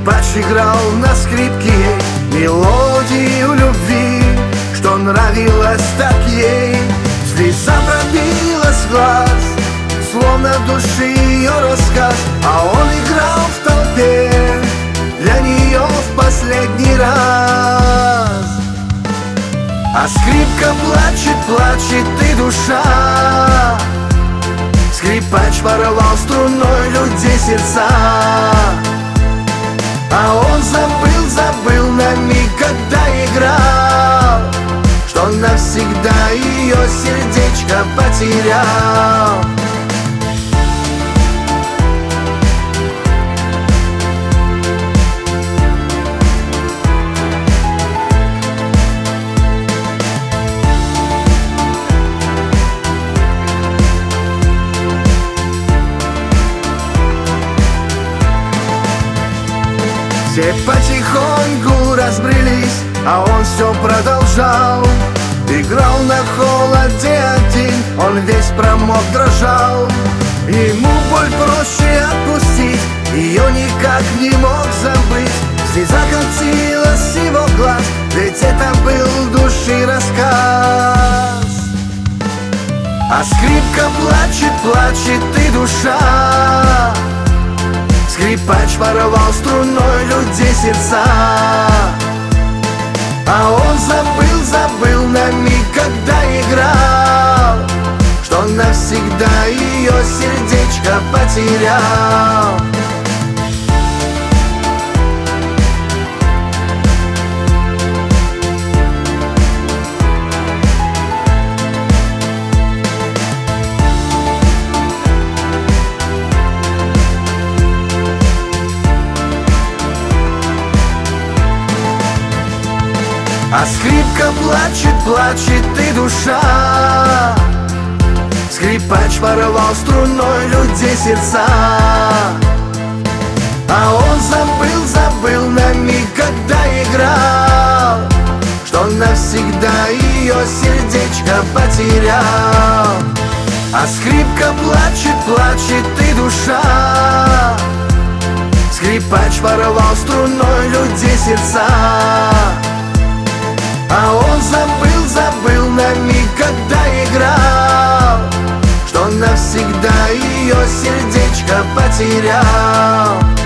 Скрипач играл на скрипке мелодию любви, что нравилось так ей. Слеза пробила с глаз, словно в душе ее рассказ, а он играл в толпе для нее в последний раз. А скрипка плачет, плачет и душа. Скрипач порвал струной людей сердца, а он забыл на миг, когда играл, что навсегда ее сердечко потерял. Все потихоньку разбрелись, а он все продолжал. Играл на холоде один, он весь промок, дрожал. Ему боль проще отпустить, ее никак не мог забыть. Слеза катилась с его глаз, ведь это был души рассказ. А скрипка плачет, плачет и душа. Скрипач порвал струной людей сердца, а он забыл на миг, когда играл, что навсегда ее сердечко потерял. А скрипка плачет, плачет и душа. Скрипач порвал струной людей сердца, а он забыл на миг, когда играл, что навсегда ее сердечко потерял. А скрипка плачет, плачет и душа. Скрипач порвал струной людей сердца, а он забыл на миг, когда играл, что навсегда ее сердечко потерял.